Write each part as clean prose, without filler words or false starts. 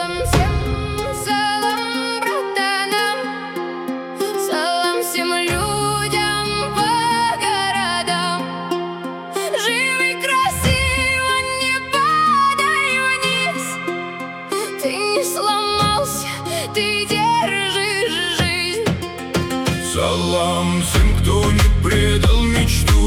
салам братанам, салам всем людям по городам. Живи красиво, не падай вниз. Ты не сломался, ты держишь жизнь. Салам всем, кто не предал мечту,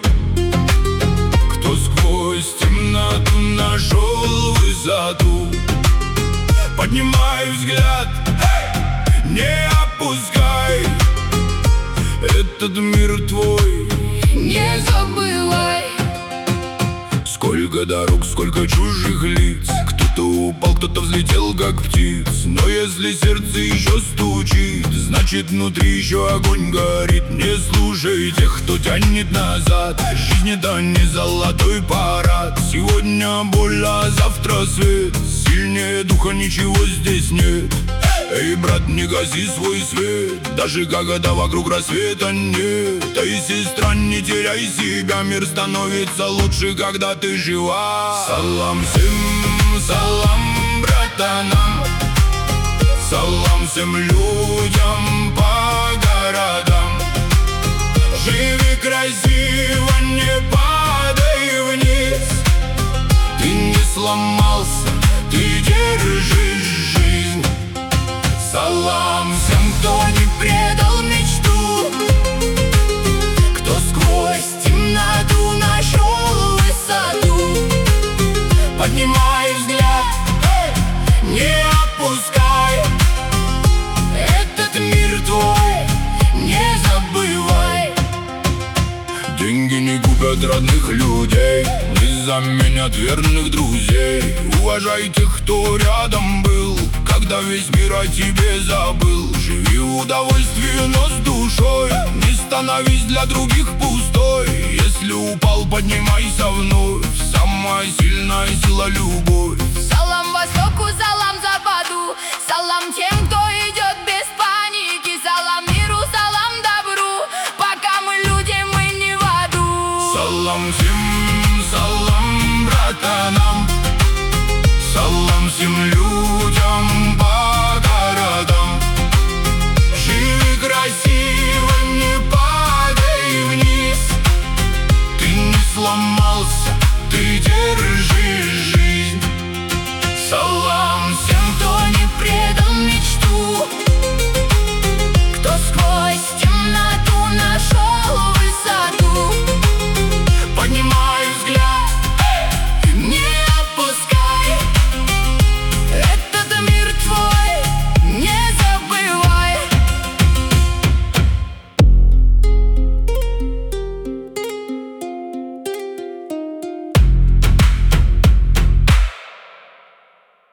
кто сквозь темноту нашел высоту. Поднимай взгляд, не опускай, этот мир твой, не забывай. Сколько дорог, сколько чужих лиц, кто-то упал, кто-то взлетел, как птиц. Но если сердце еще стучит, значит внутри еще огонь горит. Не слушай тех, кто тянет назад, жизнь это не золотой парад. Сегодня боль, а завтра свет, сильнее духа ничего здесь нет. Эй, брат, не гаси свой свет, даже когда вокруг рассвета нет. Эй, сестра, не теряй себя, мир становится лучше, когда ты жива. Салам всем, салам братанам, салам всем людям по городам. Живи красиво, не падай вниз. Ты не сломался, ты держишь жизнь. Салам всем, кто не предал мечту, кто сквозь темноту нашел высоту. Поднимай взгляд, не опускай, этот мир твой, не забывай. Деньги не купят родных людей, не заменят верных друзей. Уважай тех, кто рядом был, когда весь мир о тебе забыл. Живи в удовольствии, но с душой, не становись для других пустой. Если упал, поднимайся вновь, самая сильная сила — любовь.